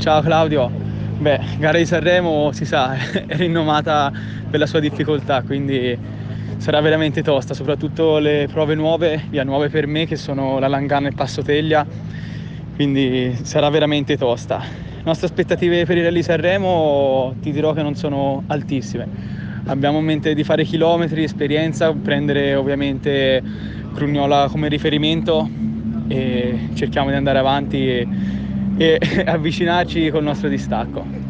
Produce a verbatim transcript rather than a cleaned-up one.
Ciao Claudio, beh, gara di Sanremo si sa, è rinomata per la sua difficoltà, quindi sarà veramente tosta, soprattutto le prove nuove, via nuove per me, che sono la Langana e il Passoteglia, quindi sarà veramente tosta. Le nostre aspettative per il Rally Sanremo ti dirò che non sono altissime. Abbiamo in mente di fare chilometri, esperienza, prendere ovviamente Crugnola come riferimento e cerchiamo di andare avanti e, e avvicinarci col nostro distacco.